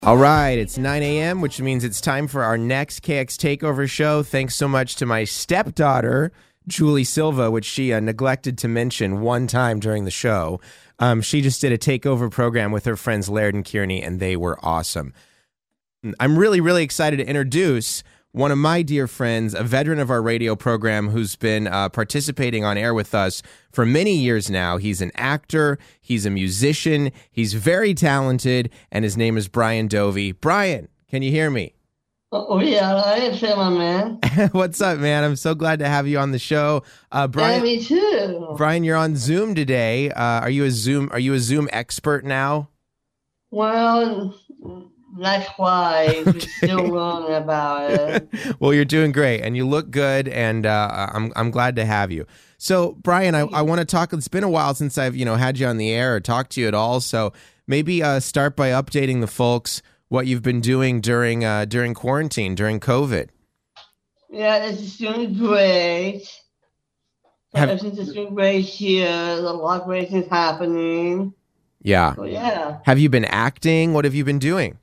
All right, it's 9 a.m., which means it's time for our next KX Takeover show. Thanks so much to my stepdaughter, Julie Silva, which she neglected to mention one time during the show. She just did a takeover program with her friends Laird and Kearney, and they were awesome. I'm really, really excited to introduce one of my dear friends, a veteran of our radio program who's been participating on air with us for many years now. He's an actor, he's a musician, he's very talented, and his name is Brian Dovey. Brian, can you hear me? Oh yeah, I am my man. What's up, man? I'm so glad to have you on the show. Brian, yeah, me too. Brian, you're on Zoom today. Are you a Zoom expert now? Well, not quite. Okay. Still learning about it. Well, you're doing great, and you look good, and I'm glad to have you. So, Brian, I want to talk. It's been a while since I've had you on the air or talked to you at all. So maybe start by updating the folks what you've been doing during quarantine, during COVID. Yeah, it's doing great. Everything's doing great here. There's a lot of great things happening. Yeah. So, yeah. Have you been acting? What have you been doing?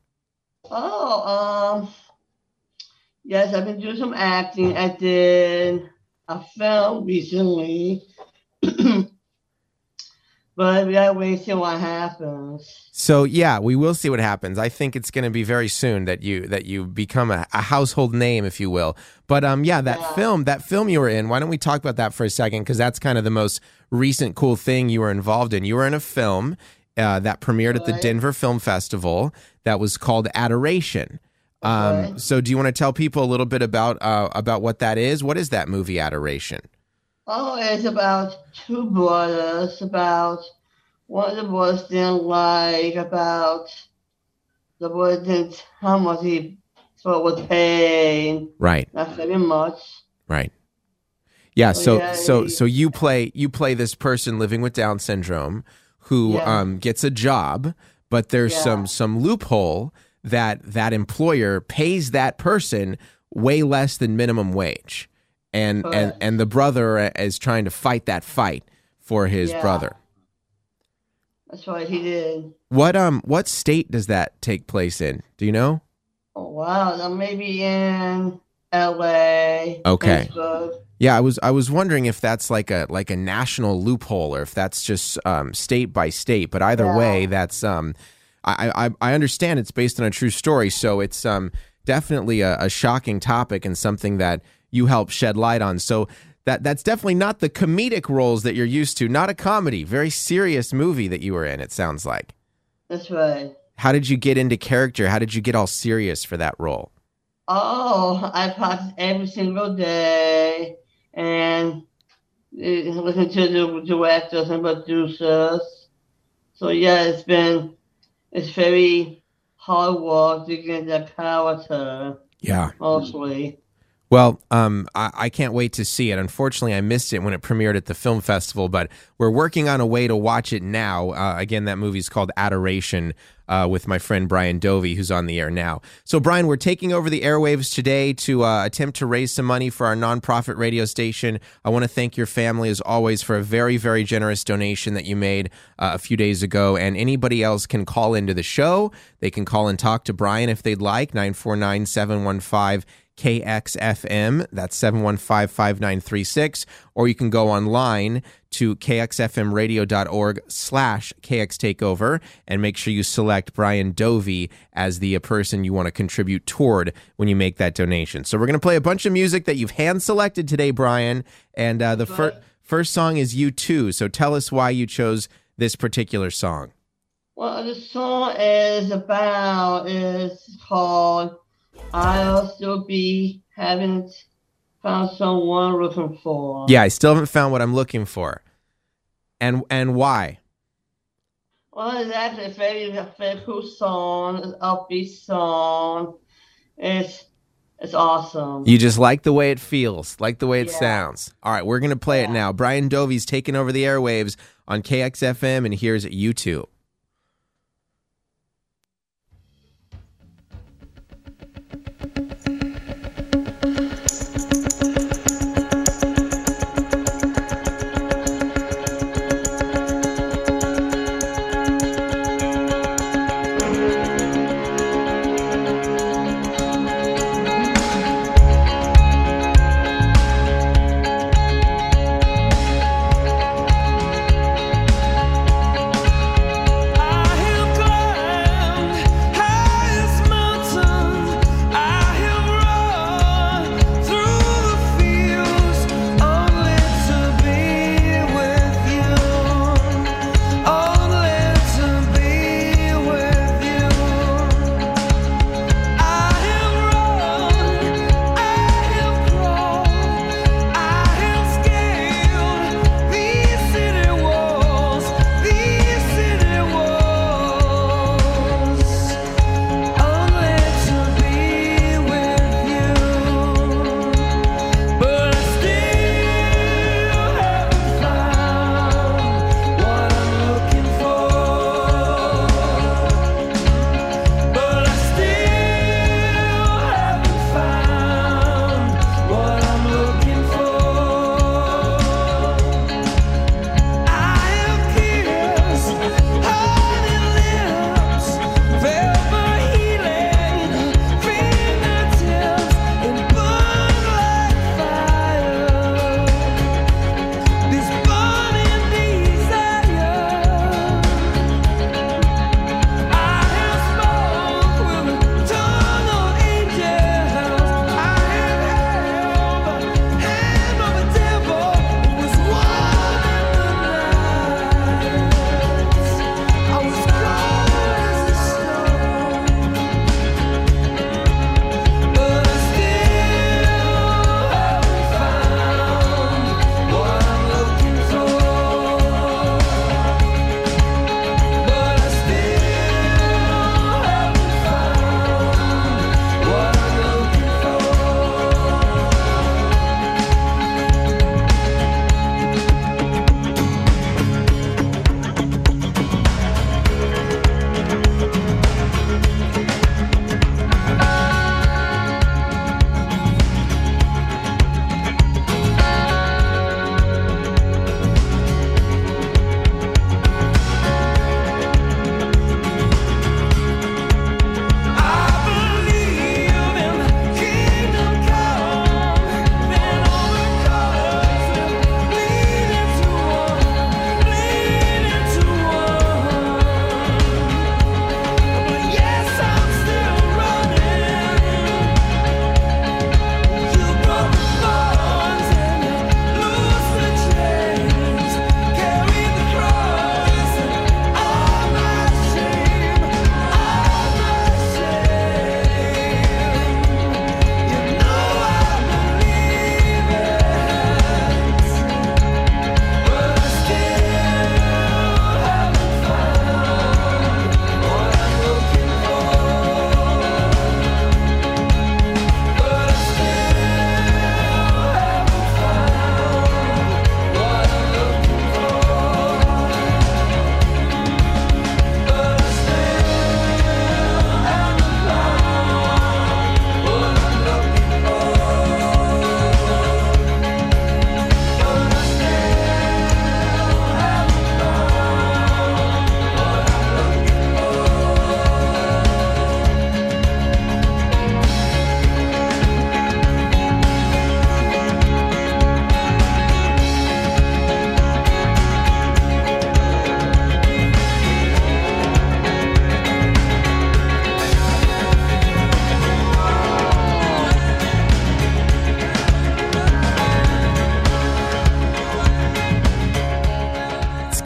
Yes, I've been doing some acting. I did a film recently, but we gotta wait and see what happens. So yeah, we will see what happens. I think it's going to be very soon that you become a household name, if you will. But that film you were in. Why don't we talk about that for a second? Because that's kind of the most recent cool thing you were involved in. You were in a film that premiered at the Denver Film Festival that was called Adoration. So do you want to tell people a little bit about what that is? What is that movie, Adoration? Oh, it's about two brothers, about one of the brothers didn't like, about the brother didn't how much he thought was paying. Right. Not very much. Right. Yeah, so you play this person living with Down syndrome who gets a job, but there's some loophole that employer pays that person way less than minimum wage. And the brother is trying to fight that fight for his brother. That's right, he did. What state does that take place in? Do you know? Oh wow, maybe in LA. Okay. Yeah, I was wondering if that's like a national loophole or if that's just state by state. But either way, that's I understand it's based on a true story, so it's definitely a shocking topic and something that you help shed light on. So that's definitely not the comedic roles that you're used to. Not a comedy, very serious movie that you were in. It sounds like. That's right. How did you get into character? How did you get all serious for that role? Oh, I practice every single day and listen to the directors and producers. So yeah, it's very hard work to get that character. Yeah. Mostly. Well, I can't wait to see it. Unfortunately, I missed it when it premiered at the film festival, but we're working on a way to watch it now. Again, that movie's called Adoration with my friend Brian Dovey, who's on the air now. So, Brian, we're taking over the airwaves today to attempt to raise some money for our nonprofit radio station. I want to thank your family, as always, for a very, very generous donation that you made a few days ago. And anybody else can call into the show. They can call and talk to Brian if they'd like, 949-715 KXFM, that's 715-5936, or you can go online to kxfmradio.org/KXTakeover and make sure you select Brian Dovey as the person you want to contribute toward when you make that donation. So we're going to play a bunch of music that you've hand-selected today, Brian, and the first song is U2, so tell us why you chose this particular song. Well, the song is called I'll Still Be Haven't Found Someone Looking For. Yeah, I still haven't found what I'm looking for. And why? Well, it's actually a very cool song. It's an upbeat song. It's awesome. You just like the way it feels, like the way it sounds. All right, we're going to play it now. Brian Dovey's taking over the airwaves on KXFM, and here's U2.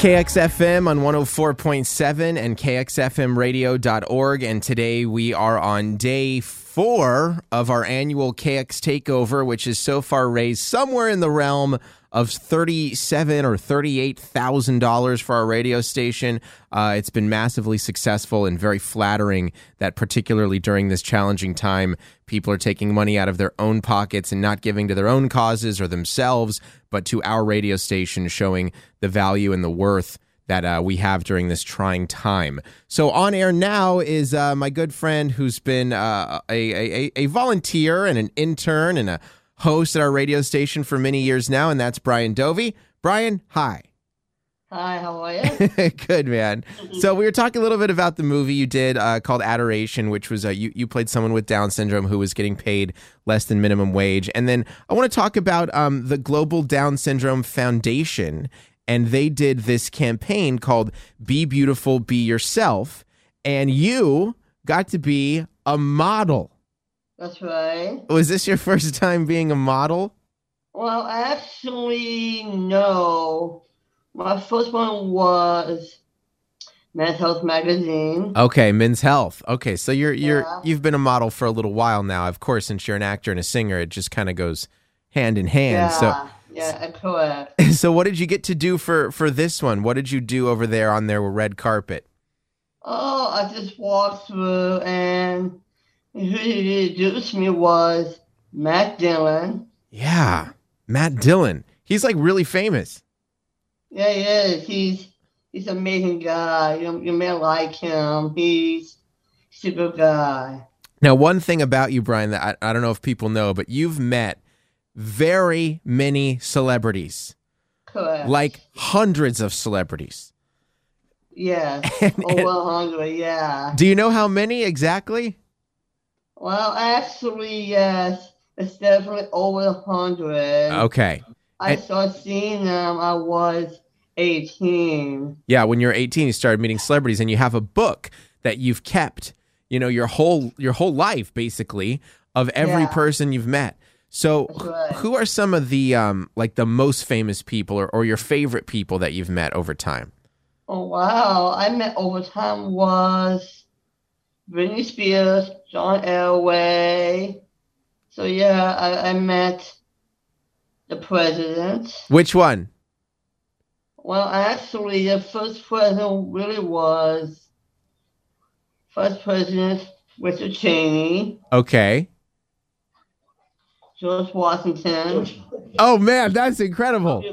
KXFM on 104.7 and KXFMradio.org. And today we are on day 4 of our annual KX Takeover, which has so far raised somewhere in the realm of $37,000 or $38,000 for our radio station. It's been massively successful and very flattering that particularly during this challenging time, people are taking money out of their own pockets and not giving to their own causes or themselves, but to our radio station, showing the value and the worth that we have during this trying time. So on air now is my good friend who's been a volunteer and an intern and a host at our radio station for many years now, and that's Brian Dovey. Brian, hi. Hi, how are you? Good, man. So we were talking a little bit about the movie you did called Adoration, which was you played someone with Down syndrome who was getting paid less than minimum wage. And then I want to talk about the Global Down Syndrome Foundation, and they did this campaign called Be Beautiful, Be Yourself, and you got to be a model. That's right. Was this your first time being a model? Well, actually, no. My first one was Men's Health magazine. Okay, Men's Health. Okay, so you've been a model for a little while now. Of course, since you're an actor and a singer, it just kind of goes hand in hand. Yeah, correct. So what did you get to do for this one? What did you do over there on their red carpet? Oh, I just walked through, and who introduced me was Matt Dillon. Yeah, Matt Dillon. He's like really famous. Yeah, he is. He's an amazing guy. You may like him. He's a good guy. Now, one thing about you, Brian, that I don't know if people know, but you've met very many celebrities. Correct. Like hundreds of celebrities. Yes. Over 100, yeah. Do you know how many exactly? Well, actually, yes. It's definitely over 100. Okay. I started seeing them, I was 18. Yeah, when you're 18, you started meeting celebrities, and you have a book that you've kept, your whole life, basically, of every person you've met. So who are some of the, the most famous people or your favorite people that you've met over time? Oh, wow. I met over time was Britney Spears, John Elway. So, yeah, I met the president. Which one? Well, actually, the first president really was First President Richard Cheney. Okay. George Washington. Oh, man, that's incredible.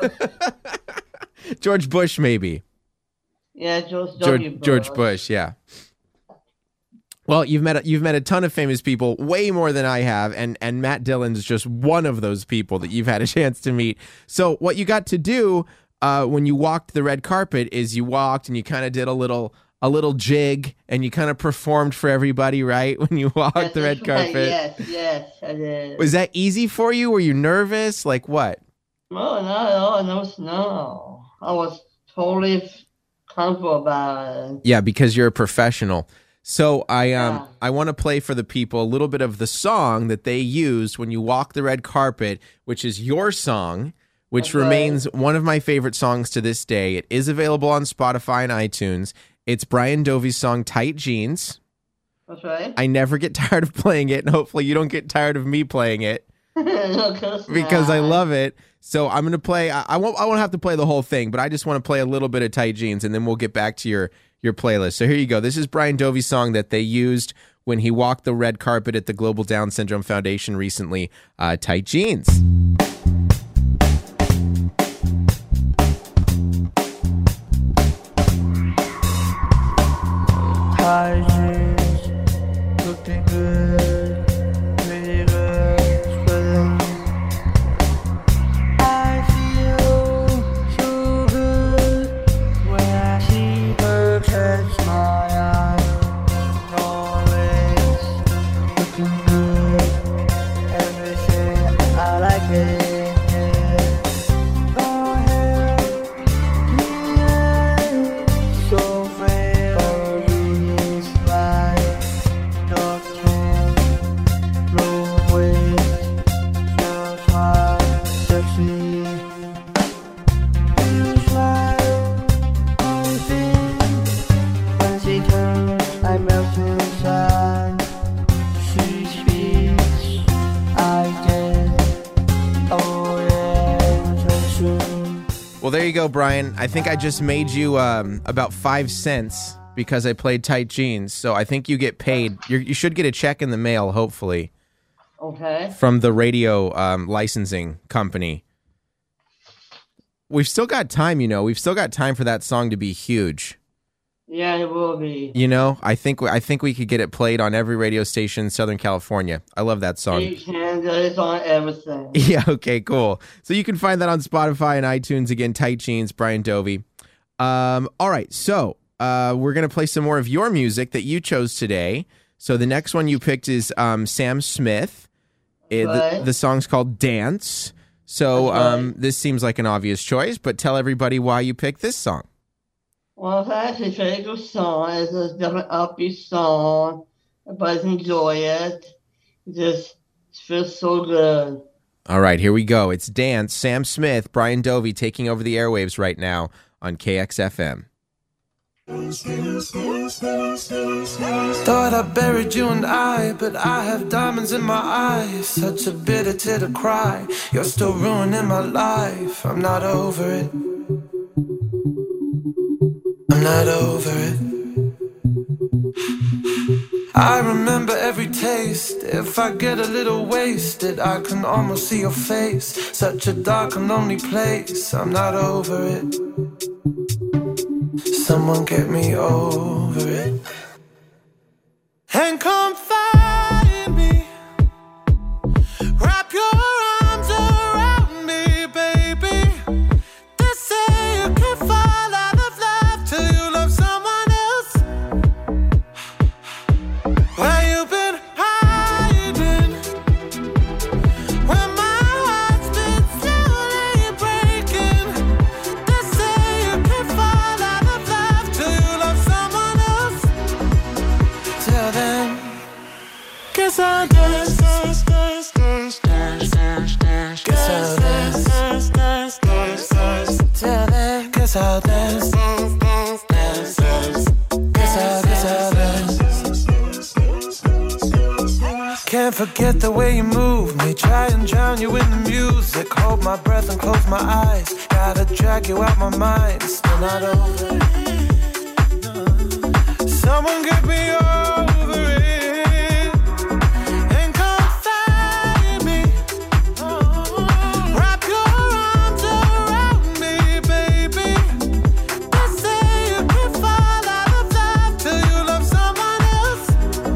George Bush, maybe. Yeah, George Bush, yeah. Well, you've met a ton of famous people, way more than I have, and Matt Dillon's just one of those people that you've had a chance to meet. So what you got to do when you walked the red carpet is you walked and you kind of did a little jig, and you kind of performed for everybody, right? When you walked the red carpet. Yes, I did. Was that easy for you? Were you nervous? Like what? No, not at all. No. I was totally comfortable about it. Yeah, because you're a professional. So I want to play for the people a little bit of the song that they used when you walk the red carpet, which is your song, which remains one of my favorite songs to this day. It is available on Spotify and iTunes. It's Brian Dovey's song, Tight Jeans. That's right. I never get tired of playing it, and hopefully you don't get tired of me playing it. No, because I love it. So I'm going to play, I won't have to play the whole thing, but I just want to play a little bit of Tight Jeans, and then we'll get back to your playlist. So here you go. This is Brian Dovey's song that they used when he walked the red carpet at the Global Down Syndrome Foundation recently, Tight Jeans. Tight jeans, looking good, pretty good, sweating. I feel so good when I see her catch my eye. Always looking good, everything I like it. you go, Brian. I think I just made you about 5 cents because I played Tight Jeans. So I think you get paid. You should get a check in the mail, hopefully. Okay. From the radio licensing company. We've still got time, We've still got time for that song to be huge. Yeah, it will be. I think we could get it played on every radio station in Southern California. I love that song. You can. It's on everything. Yeah, okay, cool. So you can find that on Spotify and iTunes. Again, Tight Jeans, Brian Dovey. All right, so we're going to play some more of your music that you chose today. So the next one you picked is Sam Smith. The song's called Dance. So this seems like an obvious choice, but tell everybody why you picked this song. Well, it's actually a very good song. It's a different upbeat song. Everybody enjoy it. It just feels so good. All right, here we go. It's Dance, Sam Smith, Brian Dovey taking over the airwaves right now on KXFM. Thought I buried you and I, but I have diamonds in my eyes. Such a bitter tear to cry. You're still ruining my life. I'm not over it. I'm not over it. I remember every taste. If I get a little wasted, I can almost see your face. Such a dark and lonely place. I'm not over it. Someone get me over it. And come find me. Wrap your arms around me, baby. They say you can't fall out of love till you love someone else. Where you been hiding? When my heart's been slowly breaking. They say you can't fall out of love till you love someone else. Till then, guess I'll dance. Guess I'll dance. Till then, guess I'll dance. Guess I'll dance. Can't forget the way you move me. Try and drown you in the music. Hold my breath and close my eyes. Gotta drag you out my mind. Still not over it. Someone get me over it. And come find me. Wrap your arms around me, baby. They say you can't fall out of love till you love someone else.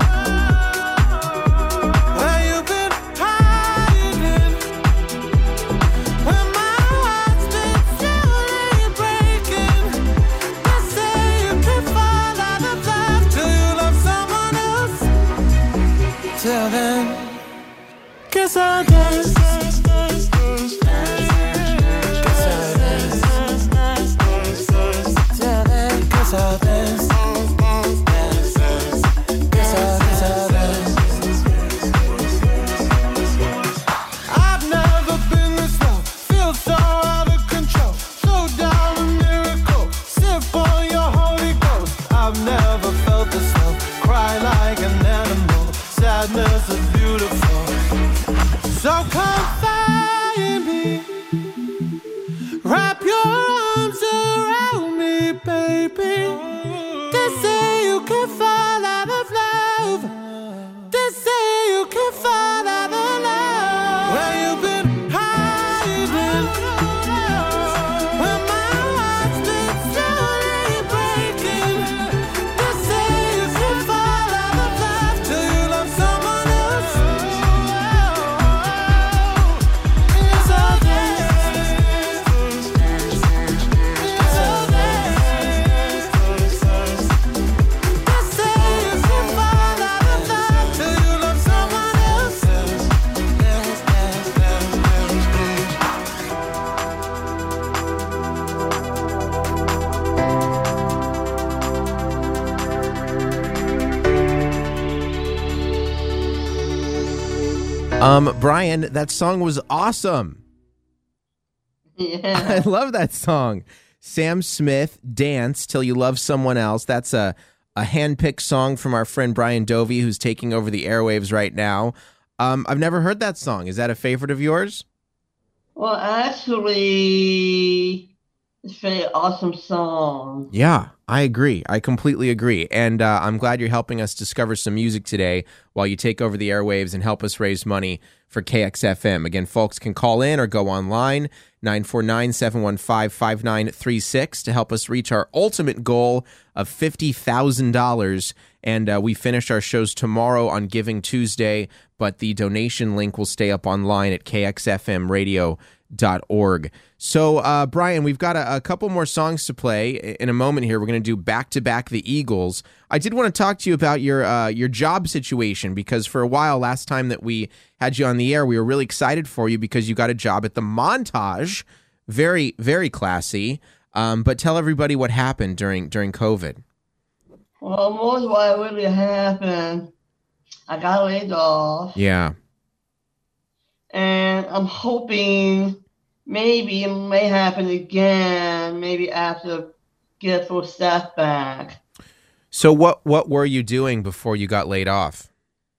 Where you been hiding? When my heart's been slowly breaking. They say you can't fall out of love till you love someone else. Till then, guess I'll dance. Guess I'll dance. Till then, guess I'll dance. Guess I'll dance. I've never been this low. Feel so out of control. Slow down a miracle. Sip on your Holy Ghost. I've never felt this low. Cry like an animal. Sadness is beautiful. So come find me. Wrap your arms around me, baby. They say you can't fall out of love. They say you can't fall out of love. Where you been hiding? When my heart's been slowly breaking. They say you can't fall out of love till you love someone else. Yes, I'll dance. Yes, I'll dance. They say you can't fall out of love till you love someone else. Brian, that song was awesome. I Yeah. love that song. Sam Smith, Dance Till You Love Someone Else. That's a hand-picked song from our friend Brian Dovey, who's taking over the airwaves right now. I've never heard that song. Is that a favorite of yours? Well, actually, It's a very awesome song. Yeah, I agree. I completely agree. And I'm glad you're helping us discover some music today while you take over the airwaves and help us raise money for KXFM. Again, folks can call in or go online, 949-715-5936, to help us reach our ultimate goal of $50,000. And we finish our shows tomorrow on Giving Tuesday, but the donation link will stay up online at kxfmradio.org. So, Brian, we've got a couple more songs to play. In a moment here, we're going to do back-to-back the Eagles. I did want to talk to you about your job situation, because for a while, last time that we had you on the air, we were really excited for you because you got a job at the Montage. Very, very classy. But tell everybody what happened during COVID. Well, most of what really happened, I got laid off. Yeah. And I'm hoping maybe it may happen again, maybe after get full staff back. So what were you doing before you got laid off?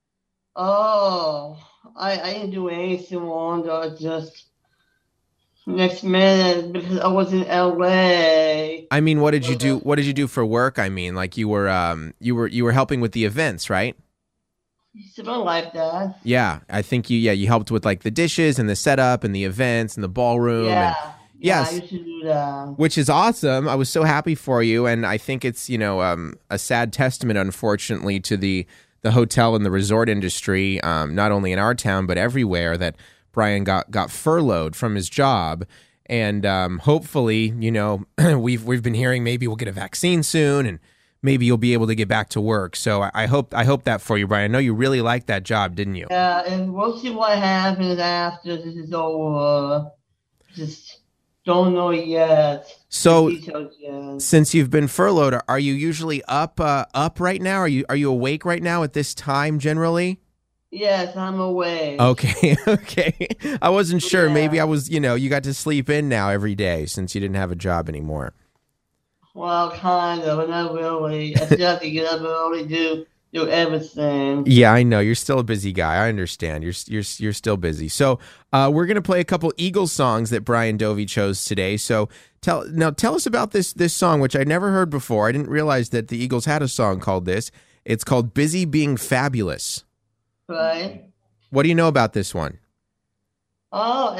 Oh, I didn't do anything wrong, though. Just next minute, because I was in LA. I mean, what did you do? What did you do for work? I mean, like you were helping with the events, right? Something like that. Yeah, I think you helped with like the dishes and the setup and the events and the ballroom. Yeah. And, yes, I used to do that. which is awesome. I was so happy for you, and I think it's a sad testament, unfortunately, to the hotel and the resort industry, not only in our town but everywhere, that Brian got furloughed from his job. And hopefully, we've been hearing maybe we'll get a vaccine soon, and maybe you'll be able to get back to work. So I hope that for you, Brian. I know you really liked that job, didn't you? Yeah, and we'll see what happens after this is over. Just don't know yet. So, Details yet. since you've been furloughed, are you usually up right now? Are you awake right now at this time generally? Yes, I'm awake. Okay, okay. I wasn't sure. Yeah. Maybe I was. You got to sleep in now every day since you didn't have a job anymore. Well, kind of, but not really. I still have to get up early, do everything. Yeah, I know. You're still a busy guy. I understand. You're still busy. So we're going to play a couple Eagles songs that Brian Dovey chose today. So tell us about this song, which I never heard before. I didn't realize that the Eagles had a song called this. It's called Busy Being Fabulous. Right? What do you know about this one? I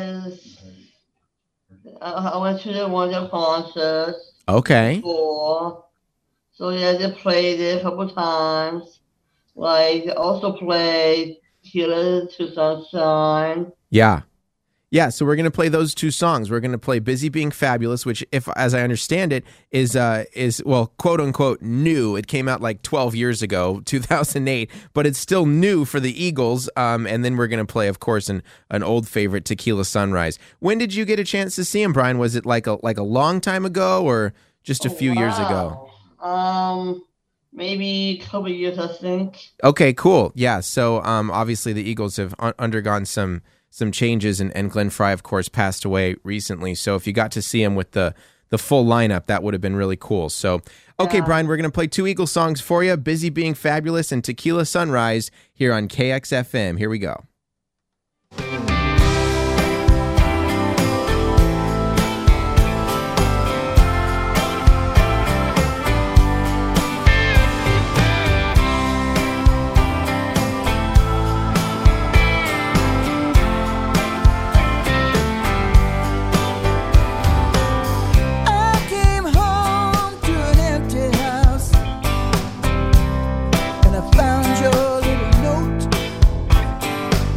went to one of the concerts Okay. before. So, yeah, they played it a couple times. Like, they also played Killer to Sunshine. Yeah. Yeah, so we're going to play those two songs. We're going to play Busy Being Fabulous, which, if as I understand it, is well, quote unquote new. It came out like 12 years ago, 2008, but it's still new for the Eagles. And then we're going to play, of course, an old favorite, Tequila Sunrise. When did you get a chance to see him, Brian? Was it like a long time ago or just a few years ago? Maybe a couple years, I think. Okay, cool. Yeah, so obviously the Eagles have undergone some changes, and Glenn Frey, of course, passed away recently. So if you got to see him with the full lineup, that would have been really cool. So, okay, Yeah. Brian, we're going to play two Eagles songs for you, Busy Being Fabulous and Tequila Sunrise, here on KXFM. Here we go. I came home to an empty house, and I found your little note.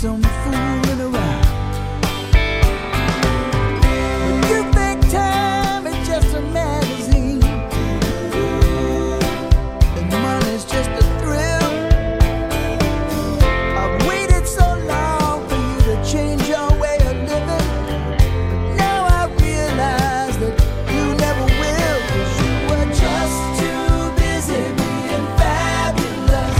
some fooling around. When you think time is just a magazine and money's just a thrill, I've waited so long for you to change your way of living, but now I realize that you never will, 'cause you were just too busy being fabulous,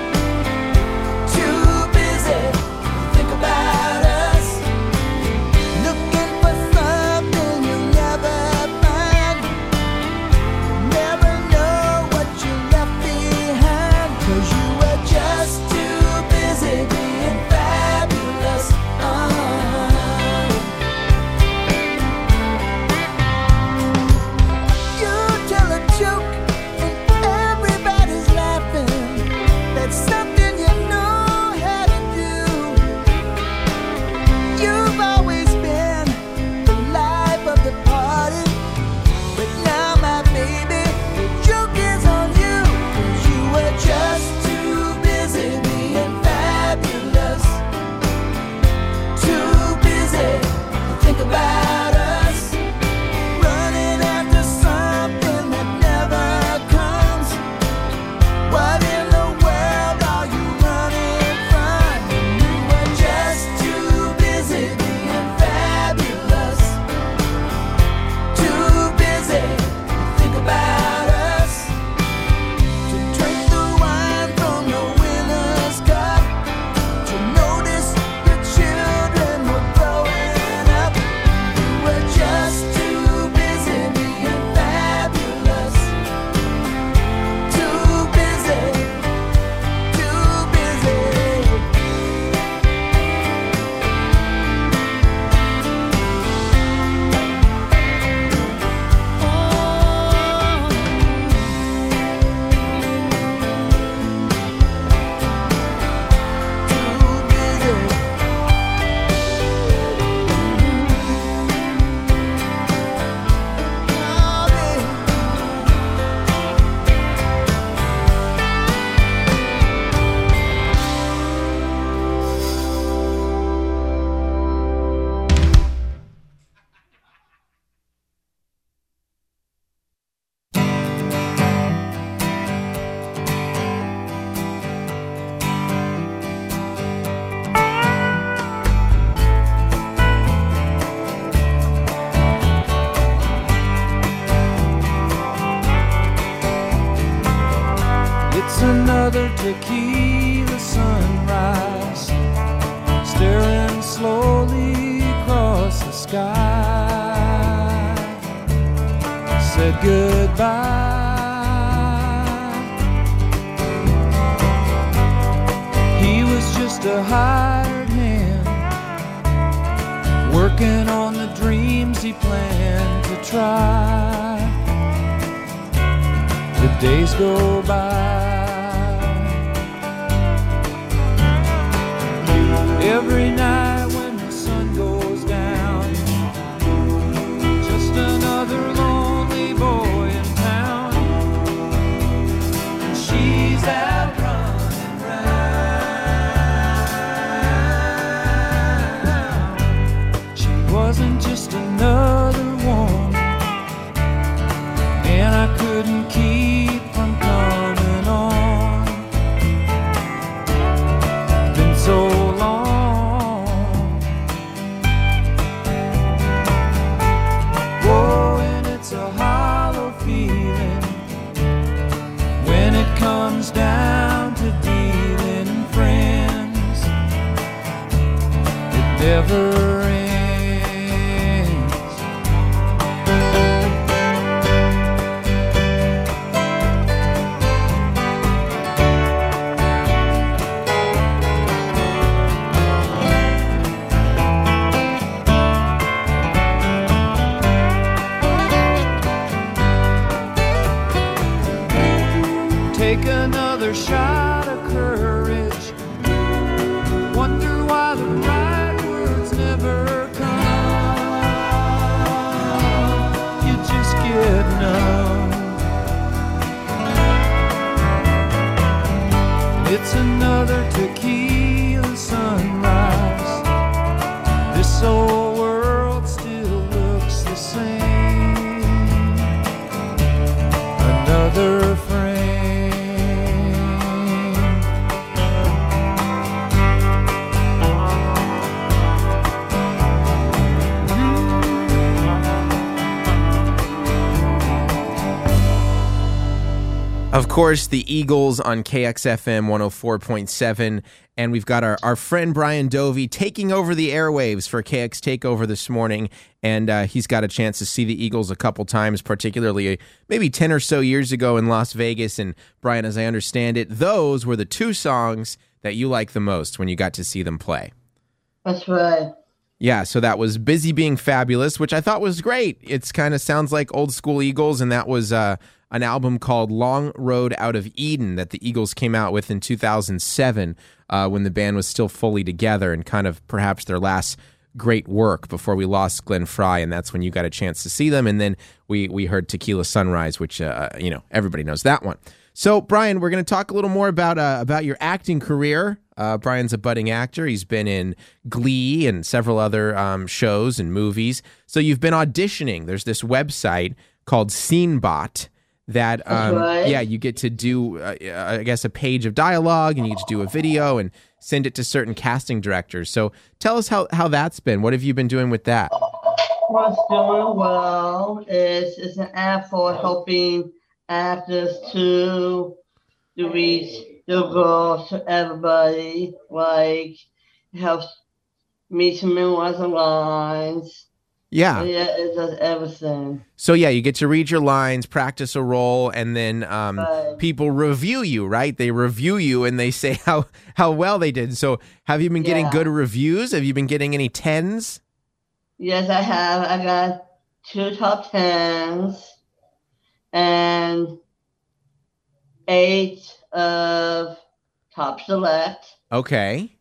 too busy to think about us, looking for something you'll never find, never know what you left behind, 'cause you were just too busy being fabulous. You tell a joke and everybody's laughing. That's something you know how to do. You've always been the life of the party, but now, my baby, the joke is on you, 'cause you were just too busy being fabulous, too busy to think about us, running after something that never comes. What in the world are you running from? You were just too busy being fabulous, too busy to think about us, to drink the wine from the winner's cup, to notice your children were growing up. You were just too busy being fabulous, too busy, too busy. It's another tequila sunrise, staring slowly across the sky. Said goodbye. He was just a hired hand, working on the dreams he planned to try. The days go by. Every night when the sun goes down, just another lonely boy in town, and she's out running round. She wasn't just another one, and I couldn't keep from coming on. Been so long. Whoa, and it's a hollow feeling when it comes down to dealing friends. It never ends. Take another shot of courage. Wonder why the right words never Of course, the Eagles on KXFM 104.7, and we've got our friend Brian Dovey taking over the airwaves for KX Takeover this morning, and he's got a chance to see the Eagles a couple times, particularly maybe 10 or so years ago in Las Vegas, and Brian, as I understand it, those were the two songs that you liked the most when you got to see them play. That's right. Yeah, so that was Busy Being Fabulous, which I thought was great. It's kind of sounds like old school Eagles, and that was an album called Long Road Out of Eden that the Eagles came out with in 2007 when the band was still fully together and kind of perhaps their last great work before we lost Glenn Frey, and that's when you got a chance to see them. And then we heard Tequila Sunrise, which, everybody knows that one. So, Brian, we're going to talk a little more about your acting career. Brian's a budding actor. He's been in Glee and several other shows and movies. So you've been auditioning. There's this website called SceneBot that, right. you get to do, I guess, a page of dialogue, and you get to do a video and send it to certain casting directors. So tell us how that's been. What have you been doing with that? What's doing well is it's an app for helping actors to reach the goals to everybody, like helps me to memorize the lines. Yeah. Yeah, it does everything. So you get to read your lines, practice a role, and then people review you, right? They review you and they say how well they did. So have you been getting good reviews? Have you been getting any 10s? Yes, I have. I got 2 top 10s and 8 of top select. Okay.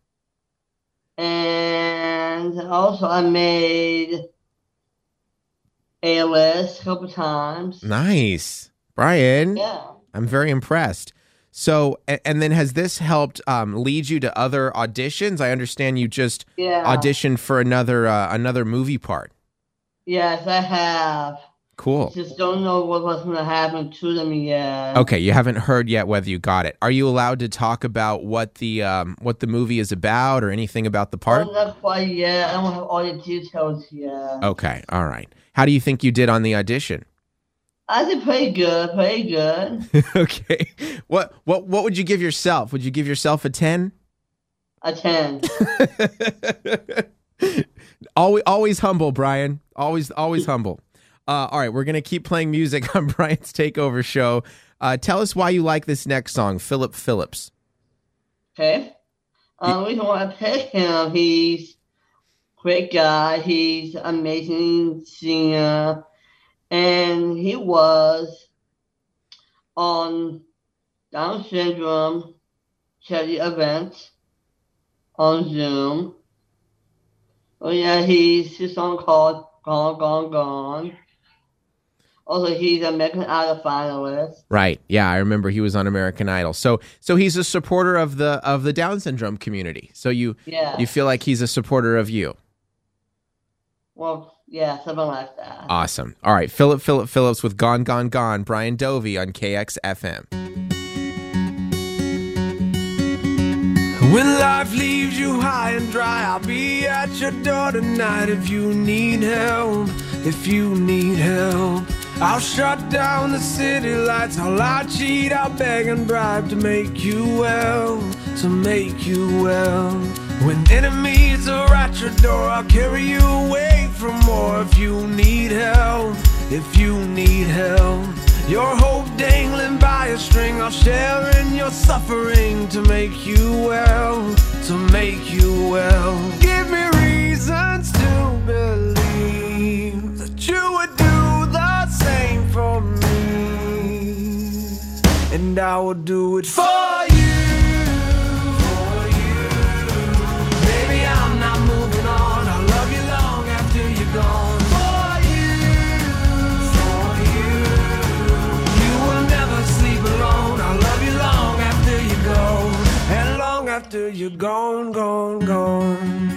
And also I made A-list a couple times. Nice. Brian. Yeah. I'm very impressed. So, and then has this helped lead you to other auditions? I understand you just auditioned for another movie part. Yes, I have. Cool. Just don't know what's going to happen to them yet. Okay, you haven't heard yet whether you got it. Are you allowed to talk about what the movie is about or anything about the part? Oh, not quite yet. I don't have all the details yet. Okay, all right. How do you think you did on the audition? I did pretty good. Okay. What would you give yourself? Would you give yourself a 10? A 10. Always humble, Brian. Always humble. All right, we're going to keep playing music on Brian's Takeover show. Tell us why you like this next song, Philip Phillips. Okay. The reason why I picked him, he's a great guy. He's an amazing singer. And he was on Down syndrome charity event on Zoom. Oh yeah, his song called Gone, Gone, Gone. Also, he's an American Idol finalist. Right. Yeah, I remember he was on American Idol. So he's a supporter of the Down syndrome community. So you feel like he's a supporter of you. Well, yeah, something like that. Awesome. All right, Philip Phillips with Gone, Gone, Gone. Brian Dovey on KXFM. When life leaves you high and dry, I'll be at your door tonight if you need help. If you need help, I'll shut down the city lights. I'll lie, cheat, I'll beg and bribe to make you well, to make you well. When enemies are at your door, I'll carry you away from more. If you need help, if you need help, your hope dangling by a string, I'll share in your suffering to make you well, to make you well. Give me reasons to believe that you would do the same for me, and I will do it for you. Baby, I'm not moving on. I'll love you long after you're gone. After you're gone, gone, gone.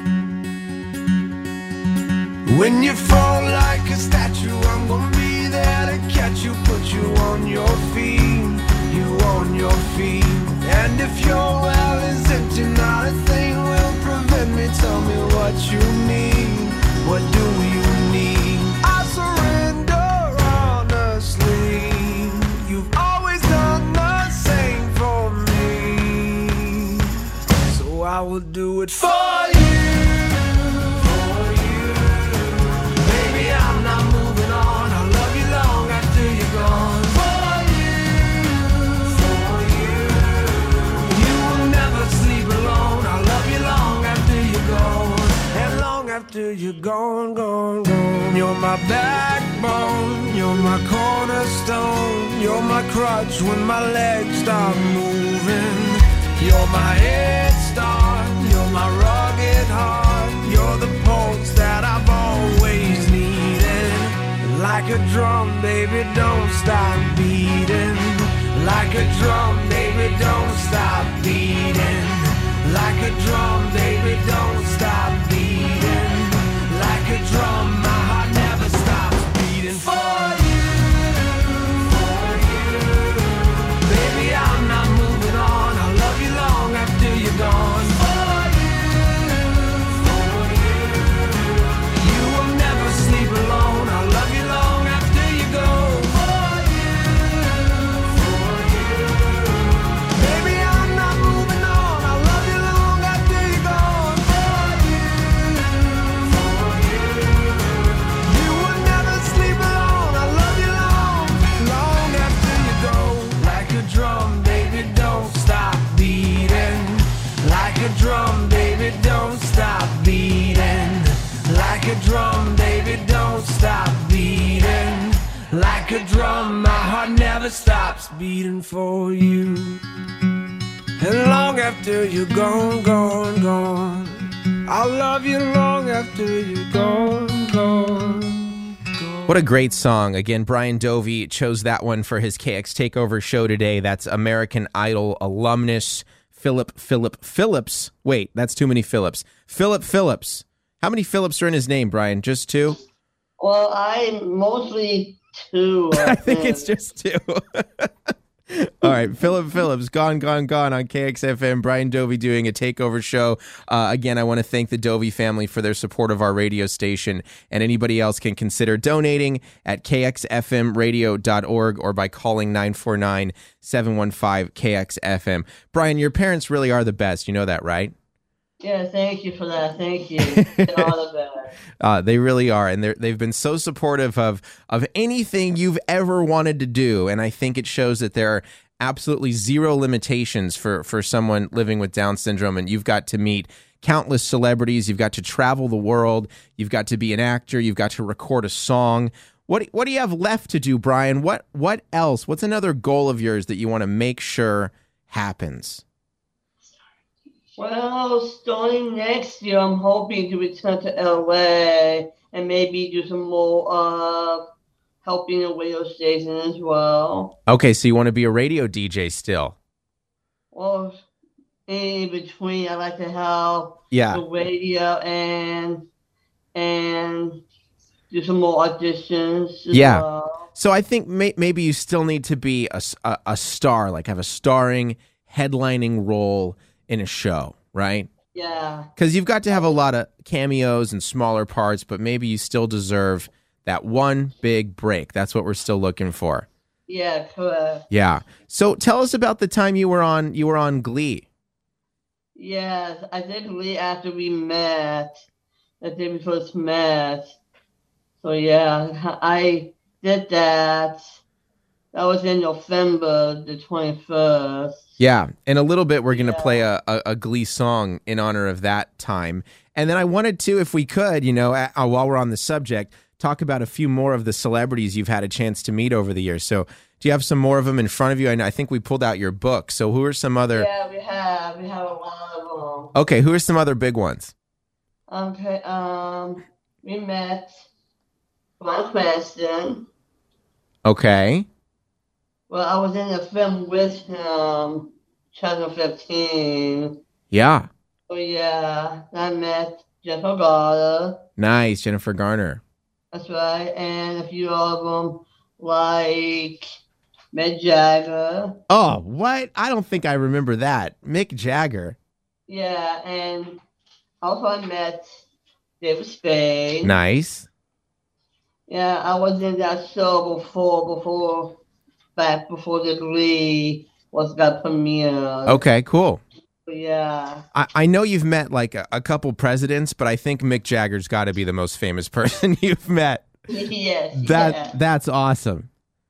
When you fall like a statue, I'm gonna be there to catch you, put you on your feet, you on your feet. And if your well is empty, not a thing will prevent me. Tell me what you need, what do you need? I surrender honestly. You've always done the Baby, I'm not moving on. I'll love you long after you're gone. For you. You will never sleep alone. I'll love you long after you're gone. And long after you're gone, gone, gone. You're my backbone. You're my cornerstone. You're my crutch when my legs stop moving. You're my head start. You're my rugged heart. You're the pulse that I've always needed. Like a drum, baby, don't stop beating. Like a drum, baby, don't stop beating. Like a drum, baby, don't stop beating. Like a drum, my heart never stops beating. For you, baby, I'm not moving on. I'll love you long after you're gone. You will never sleep alone. I'll love you long after you go. Baby, I'm not moving on. I'll love you long after you're gone. You will never sleep alone. I'll love you long after you go. Like a drum, baby, don't stop beating. Like a drum, baby, don't stop beating. Like a drum, baby, don't stop beating. Like a drum, my heart never stops beating for you. And long after you're gone, gone, gone, I'll love you long after you're gone, gone. What a great song. Again, Brian Dovey chose that one for his KX Takeover show today. That's American Idol alumnus Philip Phillips. Wait, that's too many Phillips. Philip Phillips. How many Phillips are in his name, Brian? Just two? Well, I'm mostly two. I think it's just two. All right, Philip Phillips, Gone, Gone, Gone on KXFM. Brian Dovey doing a takeover show. Again, I want to thank the Dovey family for their support of our radio station, and anybody else can consider donating at kxfmradio.org or by calling 949-715-KXFM. Brian, your parents really are the best. You know that, right? Yeah, thank you for that. Thank you. They're all the best. They really are, and they've been so supportive of anything you've ever wanted to do, and I think it shows that there are absolutely zero limitations for someone living with Down syndrome, and you've got to meet countless celebrities, you've got to travel the world, you've got to be an actor, you've got to record a song. What do you have left to do, Brian? What else? What's another goal of yours that you want to make sure happens? Well, starting next year, I'm hoping to return to LA and maybe do some more helping a radio station as well. Okay, so you want to be a radio DJ still? Well, in between, I like to help Yeah. the radio and do some more auditions as Yeah. well. So I think maybe you still need to be a star, like have a starring, headlining role in a show, right? Yeah. Because you've got to have a lot of cameos and smaller parts, but maybe you still deserve that one big break. That's what we're still looking for. Yeah, correct. Yeah. So tell us about the time you were on Glee. Yes, I did Glee after we met. The day we first met. So yeah, I did that. That was in November the 21st. Yeah, in a little bit, we're going to play a Glee song in honor of that time. And then I wanted to, if we could, while we're on the subject, talk about a few more of the celebrities you've had a chance to meet over the years. So do you have some more of them in front of you? I think we pulled out your book. So who are some other... Yeah, we have a lot of them. Okay, who are some other big ones? Okay, we met Bryan Cranston. Okay. Well, I was in the film with him, 2015. Yeah. So yeah, I met Jennifer Garner. Nice, Jennifer Garner. That's right, and a few of them like Mick Jagger. Oh, what? I don't think I remember that. Mick Jagger. Yeah, and also I met David Spade. Nice. Yeah, I was in that show before the Glee got premiered. Okay, cool. Yeah. I know you've met like a couple presidents, but I think Mick Jagger's got to be the most famous person you've met. Yes. That's awesome.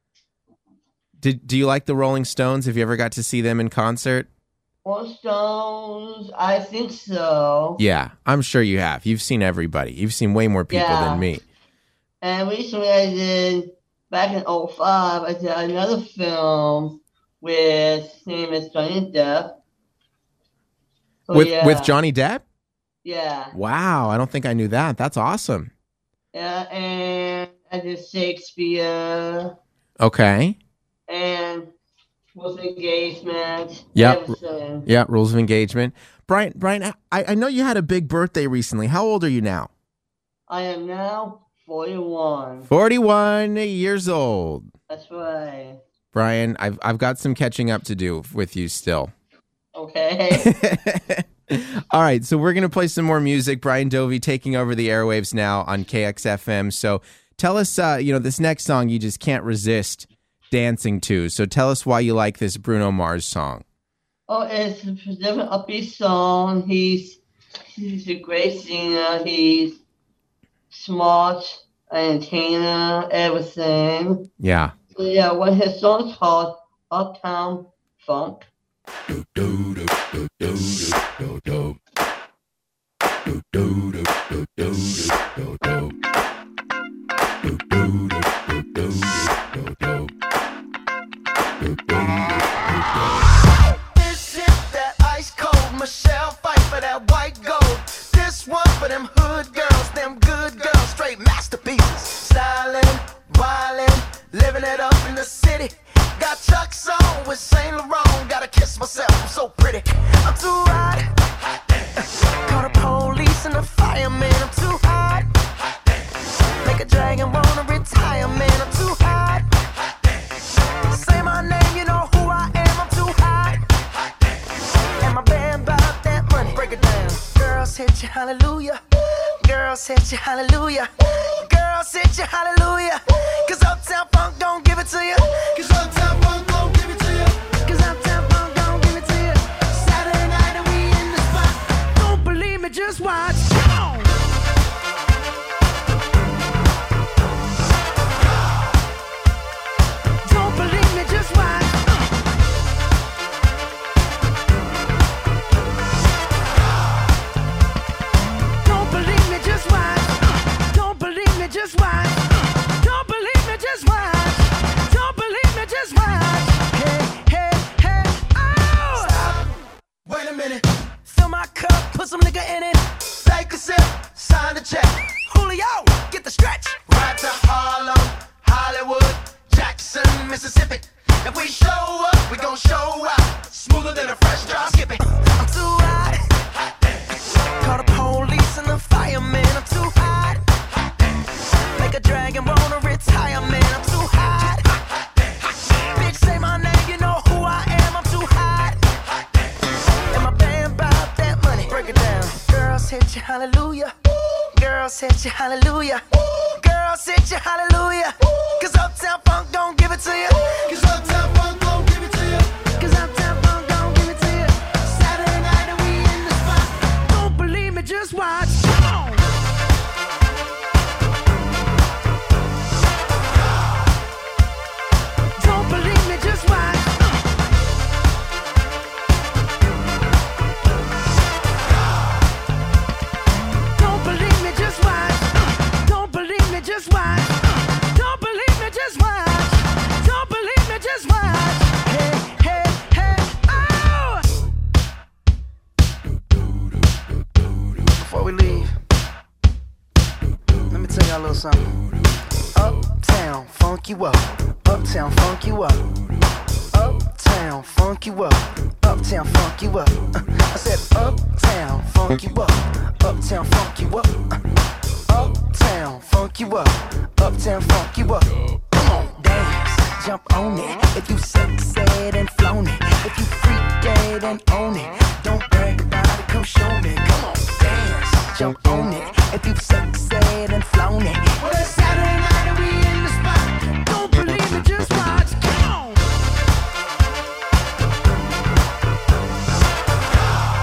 Do you like the Rolling Stones? Have you ever got to see them in concert? Rolling Stones, I think so. Yeah, I'm sure you have. You've seen everybody. You've seen way more people than me. And recently I did, back in 2005, I did another film with, his name is Johnny Depp. So, With Johnny Depp? Yeah. Wow, I don't think I knew that. That's awesome. Yeah, and I did Shakespeare. Okay. And Rules of Engagement. Yep. Everything. Yeah, Rules of Engagement. Brian, I know you had a big birthday recently. How old are you now? I am now 41. 41 years old. That's right. Brian, I've got some catching up to do with you still. Okay. All right, so we're going to play some more music. Brian Dovey taking over the airwaves now on KXFM. So tell us, this next song you just can't resist dancing to. So tell us why you like this Bruno Mars song. Oh, it's a different upbeat song. He's a great singer. He's smart, entertainer, everything. Yeah. So yeah, one of his songs called Uptown Funk. This is that ice cold Michelle fight for that white gold. This one for them hood girls, them good girls, straight masterpieces. Stylin', wildin', living it up in the city. Got Chuck's on with Saint Laurent. Gotta kiss myself, I'm so pretty. I'm too hot. Call the police and the fireman. I'm too hot. Make a dragon wanna retire, man. I'm too hot. Say my name, you know who I am. I'm too hot. And my band bought that money. Break it down. Girls hit you, hallelujah. Girls hit you, hallelujah. Girls hit you, hallelujah. Cause Uptown Funk don't give it to you. Cause Uptown Funk don't give it to you. Cause Uptown Funk don't give it to you. Saturday night and we in the spot. Don't believe me, just watch. Come on. Don't believe me, just watch. Don't believe me, just watch. Don't believe me, just watch. Don't believe me, just watch. Don't believe me, just watch. Hey, hey, hey, oh! Stop. Wait a minute. Fill my cup, put some nigga in it. Take a sip, sign the check. Julio, get the stretch. Right to Harlem, Hollywood, Jackson, Mississippi. If we show up, we gon' show out. Smoother than a fresh drop. Skip it. I'm too hot. Call the police and the fireman. I'm too hot. Make a dragon wanna retire, man. I'm too hot. Bitch, say my name, you know who I am. I'm too hot. And my band bought that money. Break it down. Girls hit you, hallelujah. Girls hit you, hallelujah. Girls hit you, hallelujah. Cause Uptown Funk don't give it to you. Cause Uptown Funk don't give it to you. Cause Uptown Funk don't give it to you. Saturday night and we in the spot. Don't believe me, just watch. Come on. Don't believe me, just watch. Don't believe me, just watch. Don't believe me, just watch. Don't believe me, just watch. Don't believe me, just watch. Hey, hey, hey, oh! Before we leave, let me tell y'all a little something. Uptown, funk you up. Uptown, funk you up. Uptown, funk you up. Uptown, funk you up. I said uptown, funk you up. Uptown, funk you up. Uptown, funk you up. Uptown, funk you up. Come on, dance, jump on it. If you sexed and flown it. If you freak dead and own it. Don't brag about it, come show me. Come on, dance, jump on it. If you sexed and flown it. Well, it's Saturday night and we in the spot. Don't believe me, just watch. Come on.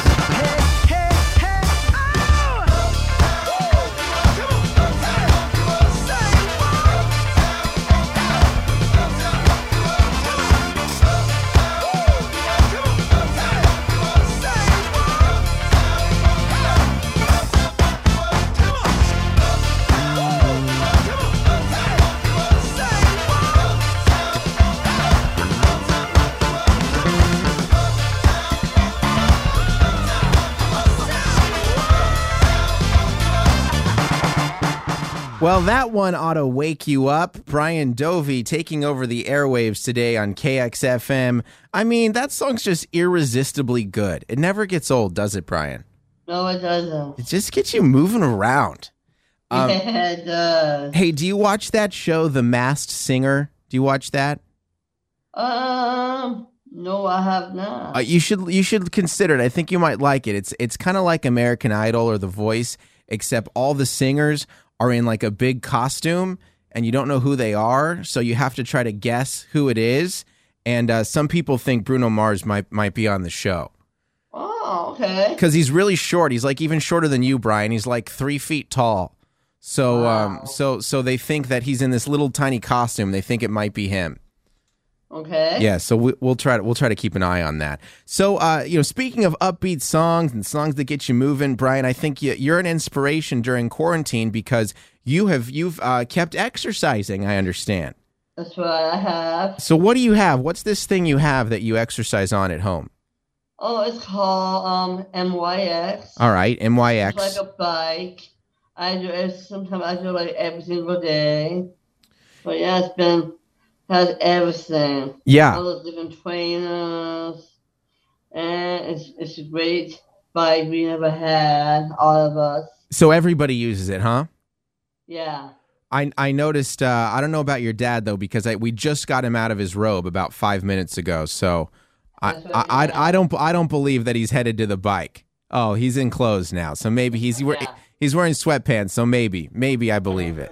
Well, that one ought to wake you up. Brian Dovey taking over the airwaves today on KXFM. I mean, that song's just irresistibly good. It never gets old, does it, Brian? No, it doesn't. It just gets you moving around. Yeah, it does. Hey, do you watch that show, The Masked Singer? Do you watch that? No, I have not. You should consider it. I think you might like it. It's kind of like American Idol or The Voice, except all the singers are in like a big costume and you don't know who they are, so you have to try to guess who it is. And some people think Bruno Mars might be on the show. Oh, okay. Because he's really short. He's like even shorter than you, Brian. He's like 3 feet tall. So Wow. so they think that he's in this little tiny costume. They think it might be him. Okay. Yeah, so we'll try to keep an eye on that. So, speaking of upbeat songs and songs that get you moving, Brian, I think you're an inspiration during quarantine because you've kept exercising. I understand. That's what I have. So, what do you have? What's this thing you have that you exercise on at home? Oh, it's called MYX. All right, MYX. It's like a bike. Sometimes I do like every single day. But yeah, has everything. Yeah. All those different trainers. And it's a great bike we never had, all of us. So everybody uses it, huh? Yeah. I noticed. I don't know about your dad though, because we just got him out of his robe about 5 minutes ago. So I don't believe that he's headed to the bike. Oh, he's in clothes now. So maybe he's wearing sweatpants. So maybe I believe it.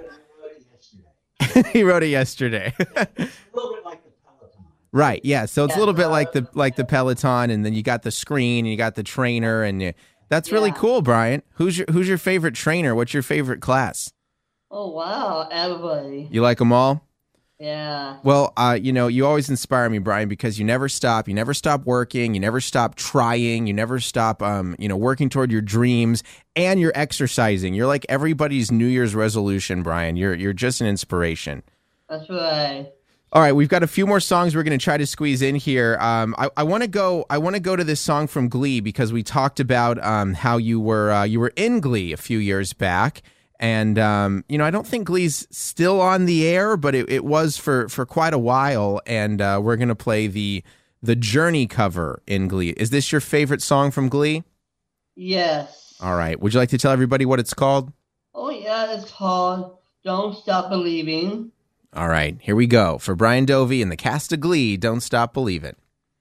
He wrote it yesterday. A little bit like the Peloton. Right. Yeah. So it's a little bit like the Peloton, and then you got the screen, and you got the trainer, and that's really cool, Brian. Who's your favorite trainer? What's your favorite class? Oh, wow. Everybody. You like them all? Yeah. Well, you always inspire me, Brian, because you never stop. You never stop working. You never stop trying. You never stop, working toward your dreams, and you're exercising. You're like everybody's New Year's resolution, Brian. You're just an inspiration. That's right. All right, we've got a few more songs we're going to try to squeeze in here. I want to go to this song from Glee because we talked about how you were in Glee a few years back. And, I don't think Glee's still on the air, but it was for quite a while. And we're going to play the Journey cover in Glee. Is this your favorite song from Glee? Yes. All right. Would you like to tell everybody what it's called? Oh, yeah. It's called Don't Stop Believing. All right. Here we go. For Brian Dovey and the cast of Glee, Don't Stop Believing.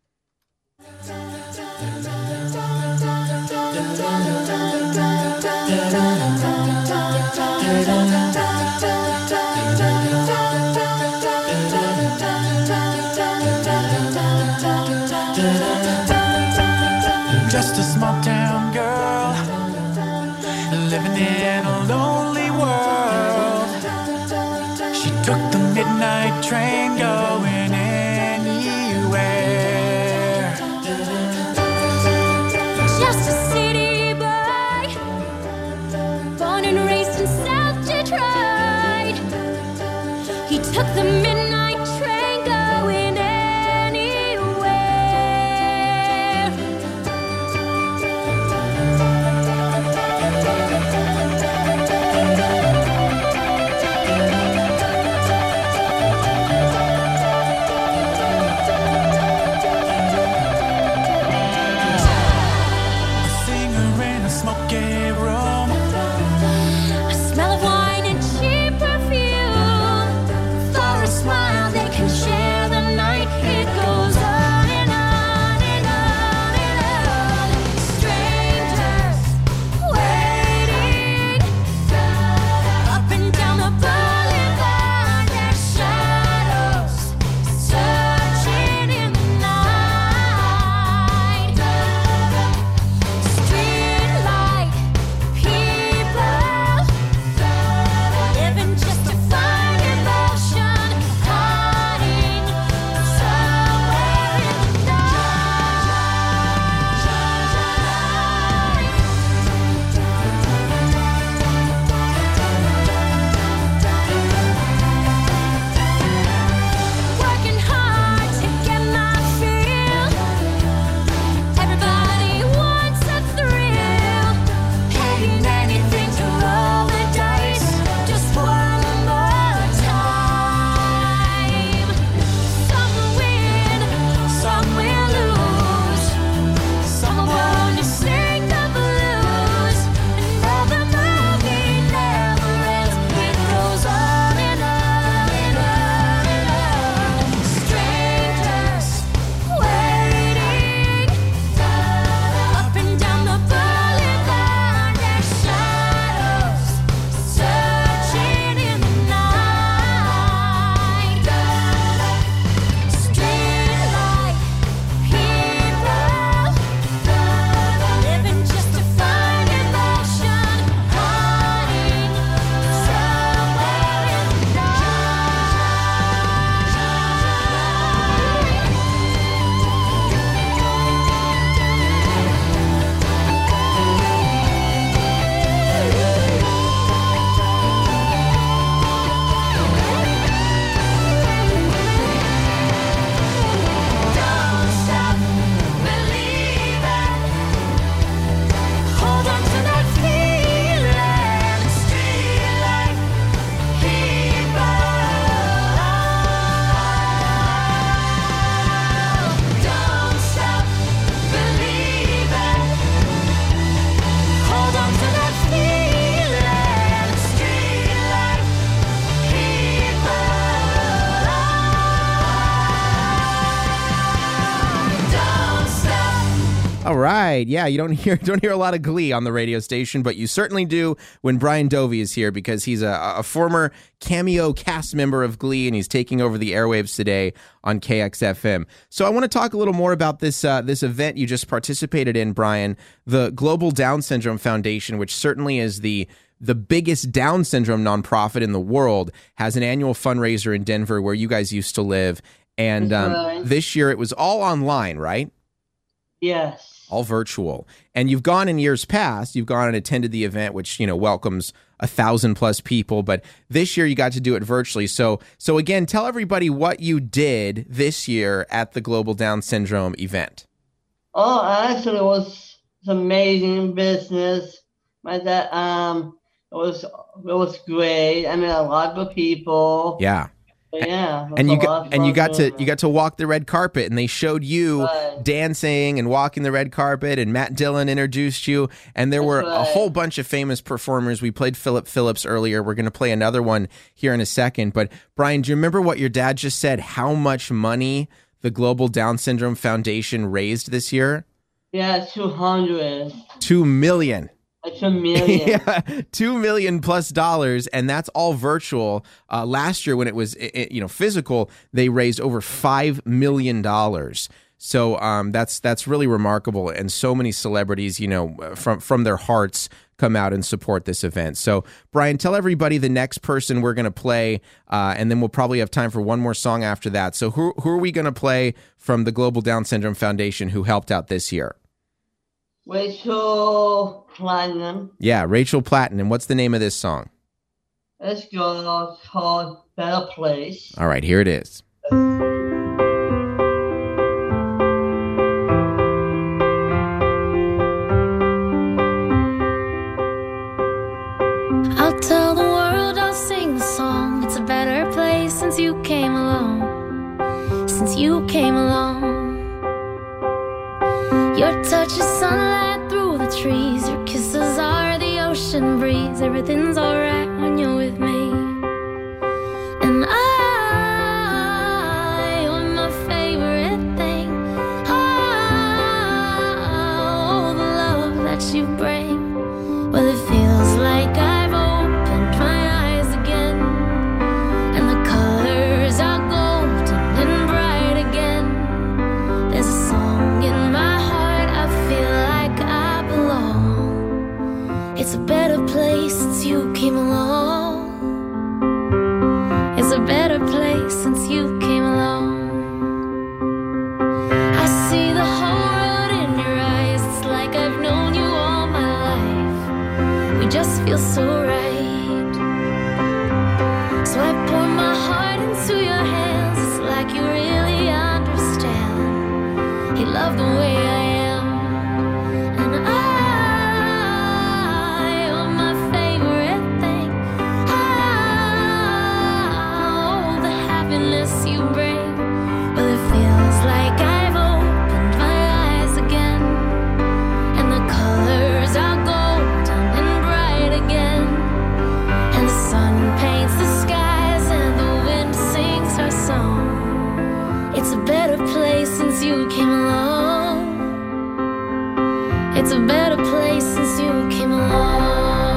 Just a small town girl living in a lonely world. She took the midnight train going anywhere. Just a city boy, born and raised in South Detroit. He took the midnight train going anywhere. A singer in a smoky room. A smell of wine and cheap perfume. For a smile they can share the night. It goes on and on and on and on. Strangers waiting up and down the boulevard. Their shadows searching in the night. right. Yeah, you don't hear a lot of Glee on the radio station, but you certainly do when Brian Dovey is here because he's a former cameo cast member of Glee, and he's taking over the airwaves today on KXFM. So I want to talk a little more about this event you just participated in, Brian, the Global Down Syndrome Foundation, which certainly is the biggest Down syndrome nonprofit in the world, has an annual fundraiser in Denver where you guys used to live. And Right. this year it was all online, right? Yes. All virtual. And you've gone in years past, you've gone and attended the event, which, welcomes 1,000+ people. But this year you got to do it virtually. So again, tell everybody what you did this year at the Global Down Syndrome event. Oh, actually, it was amazing business. My dad, it was great. I met a lot of people. Yeah. But yeah. And you you got to walk the red carpet, and they showed you Right. dancing and walking the red carpet, and Matt Dillon introduced you, and there were a right. whole bunch of famous performers. We played Philip Phillips earlier. We're going to play another one here in a second. But Brian, do you remember what your dad just said? How much money the Global Down Syndrome Foundation raised this year? Yeah, 200. $2 million. $2 million. Yeah, $2 million plus, and that's all virtual. Last year, when it was physical, they raised over $5 million. So that's really remarkable, and so many celebrities, from their hearts, come out and support this event. So Brian, tell everybody the next person we're going to play, and then we'll probably have time for one more song after that. So who are we going to play from the Global Down Syndrome Foundation who helped out this year? Rachel Platinum. Yeah, Rachel Platten. What's the name of this song? This girl called Better Place. All right, here it is. I'll tell the world, I'll sing the song. It's a better place since you came along. Since you came along. Your touch is sunlight through the trees. Your kisses are the ocean breeze. Everything's alright when you're with me. And you're my favorite thing. Oh, the love that you bring. Well, it feels like I've opened my eyes again, and the colors are golden and bright again. There's a song in my heart, I feel like I belong. It's a better place since you came along. It's a better place since you came along. I see the whole world in your eyes. It's like I've known you all my life. We just feel so right. So I pour my heart into your hands. It's like you really understand. You love the way I am. And you're my favorite thing. Oh, the happiness you bring. Well, it feels like I've opened my eyes again, and the colors are golden and bright again, and the sun paints the skies and the wind sings her song. It's a better place since you came along. It's a better place since you came along.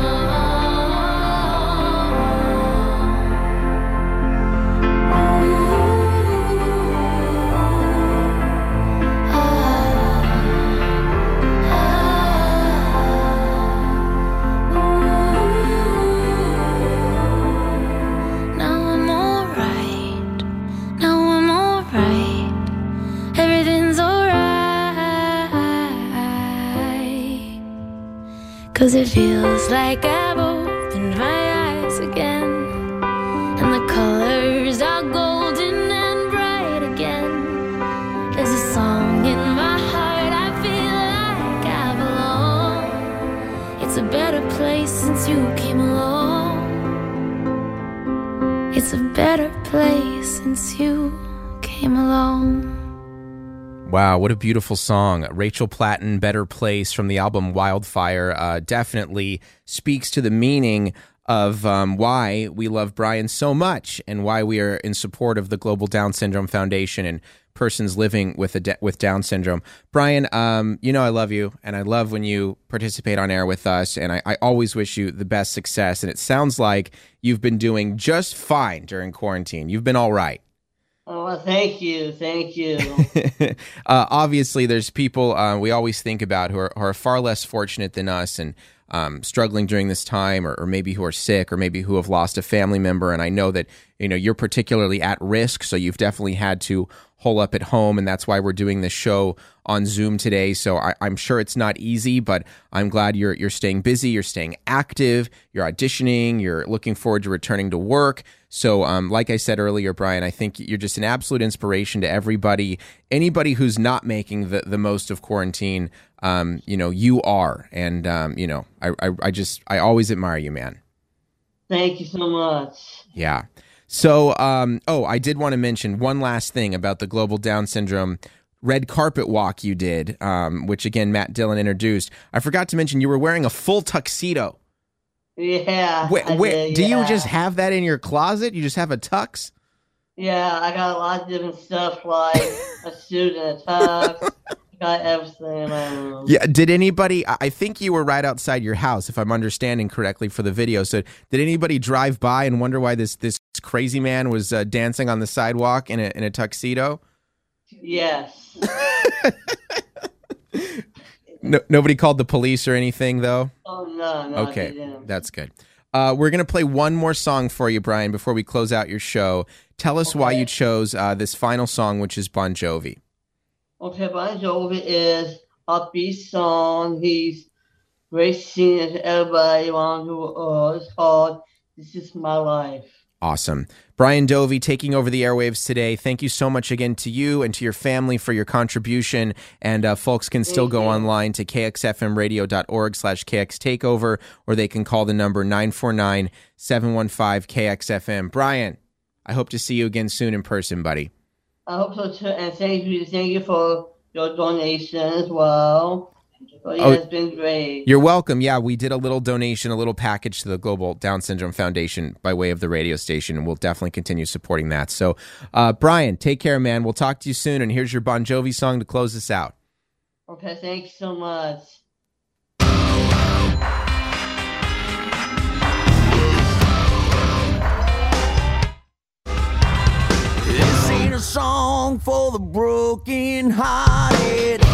Now I'm alright. Now I'm alright. Everything's alright. 'Cause it feels like I've opened my eyes again, and the colors are golden and bright again. There's a song in my heart, I feel like I belong. It's a better place since you came along. It's a better place since you came along. Wow, what a beautiful song. Rachel Platten, Better Place, from the album Wildfire, definitely speaks to the meaning of why we love Brian so much and why we are in support of the Global Down Syndrome Foundation. And persons living with with Down syndrome. Brian, you know I love you, and I love when you participate on air with us, and I always wish you the best success. And it sounds like you've been doing just fine during quarantine. You've been all right. Oh, well, thank you. Obviously, there's people we always think about who are far less fortunate than us and struggling during this time, or maybe who are sick, or maybe who have lost a family member. And I know that you're particularly at risk, so you've definitely had to hole up at home, and that's why we're doing this show on Zoom today. So I'm sure it's not easy, but I'm glad you're staying busy, you're staying active, you're auditioning, you're looking forward to returning to work. So like I said earlier, Brian, I think you're just an absolute inspiration to everybody. Anybody who's not making the most of quarantine, you are. And, I always admire you, man. Thank you so much. Yeah. So, I did want to mention one last thing about the Global Down Syndrome red carpet walk you did, which again, Matt Dillon introduced. I forgot to mention you were wearing a full tuxedo. Yeah. Do you just have that in your closet? You just have a tux? Yeah, I got a lot of different stuff, like a suit and a tux. Got everything in my room. Yeah. Did anybody? I think you were right outside your house, if I'm understanding correctly for the video. So, did anybody drive by and wonder why this crazy man was dancing on the sidewalk in a tuxedo? Yes. Nobody called the police or anything, though? Oh, no. Okay, that's good. We're going to play one more song for you, Brian, before we close out your show. Tell us why you chose this final song, which is Bon Jovi. Okay, Bon Jovi is a upbeat song. He's great singer to everybody around the world. It's called This Is My Life. Awesome. Brian Dovey taking over the airwaves today. Thank you so much again to you and to your family for your contribution. And folks can still go online to kxfmradio.org/KXTakeover, or they can call the number 949-715-KXFM. Brian, I hope to see you again soon in person, buddy. I hope so too. And thank you for your donation as well. So, it's been great. You're welcome. Yeah, we did a little donation, a little package to the Global Down Syndrome Foundation by way of the radio station, and we'll definitely continue supporting that. So, Brian, take care, man. We'll talk to you soon, and here's your Bon Jovi song to close us out. Okay, thank you so much. This ain't a song for the broken-hearted.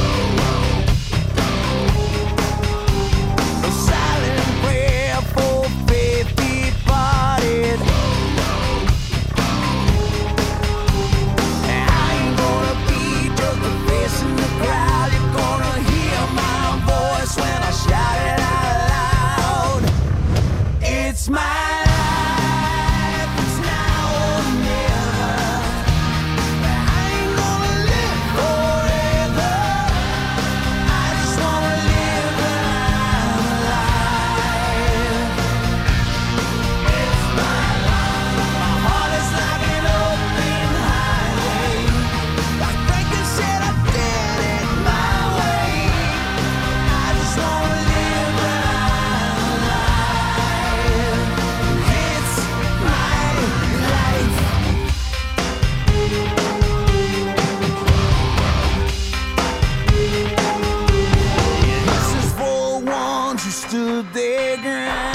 It's my life, it's now or never. I ain't gonna live forever. I just wanna live when I'm alive. It's my life. My heart is like an open highway. Like Franklin said, I did it my way. I just wanna live when I'm alive. It's my life. This is for the ones who stood their ground.